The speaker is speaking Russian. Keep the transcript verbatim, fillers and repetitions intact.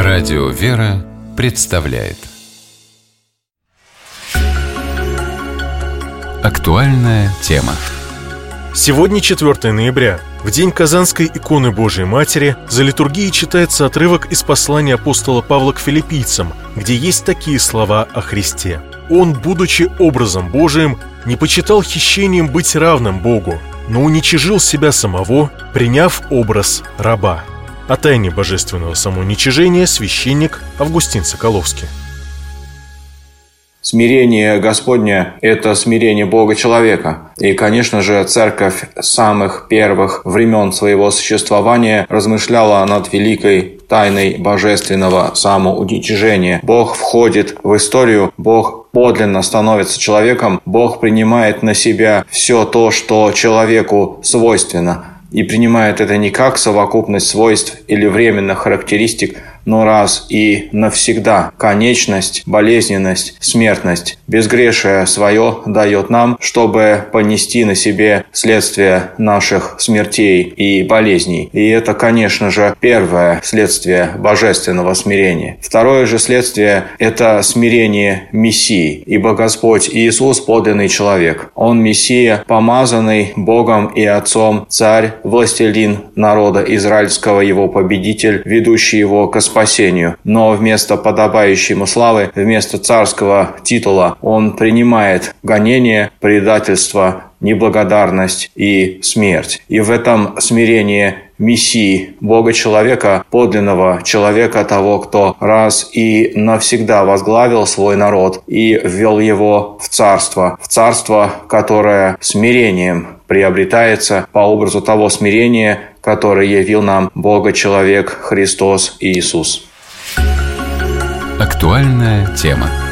Радио «Вера» представляет актуальная тема. Сегодня четвёртое ноября. В день Казанской иконы Божией Матери за литургией читается отрывок из послания апостола Павла к филиппийцам, где есть такие слова о Христе. «Он, будучи образом Божиим, не почитал хищением быть равным Богу, но уничижил себя самого, приняв образ раба». О тайне божественного самоуничижения священник Августин Соколовский. Смирение Господне – это смирение Бога-человека. И, конечно же, Церковь с самых первых времен своего существования размышляла над великой тайной божественного самоуничижения. Бог входит в историю, Бог подлинно становится человеком, Бог принимает на себя все то, что человеку свойственно. И принимает это не как совокупность свойств или временных характеристик, но раз и навсегда конечность, болезненность, смертность. Безгрешие свое дает нам, чтобы понести на себе следствие наших смертей и болезней. И это, конечно же, первое следствие божественного смирения. Второе же следствие – это смирение Мессии, ибо Господь Иисус – подлинный человек. Он Мессия, помазанный Богом и Отцом, царь, властелин народа израильского, его победитель, ведущий его к спасению. Но вместо подобающей ему славы, вместо царского титула, он принимает гонение, предательство, неблагодарность и смерть. И в этом смирении Мессии, Бога-человека, подлинного человека, того, кто раз и навсегда возглавил свой народ и ввел его в царство, в царство, которое смирением приобретается по образу того смирения, которое явил нам Бога-человек Христос Иисус. Актуальная тема.